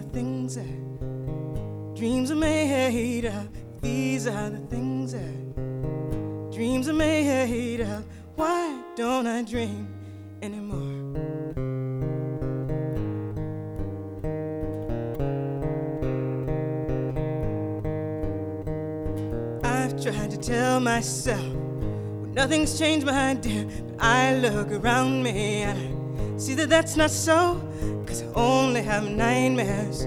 the things that dreams are made of. These are the things that dreams are made of. Why don't I dream anymore? I've tried to tell myself, well, nothing's changed, my dear, but I look around me and I see that that's not so, 'cause I only have nightmares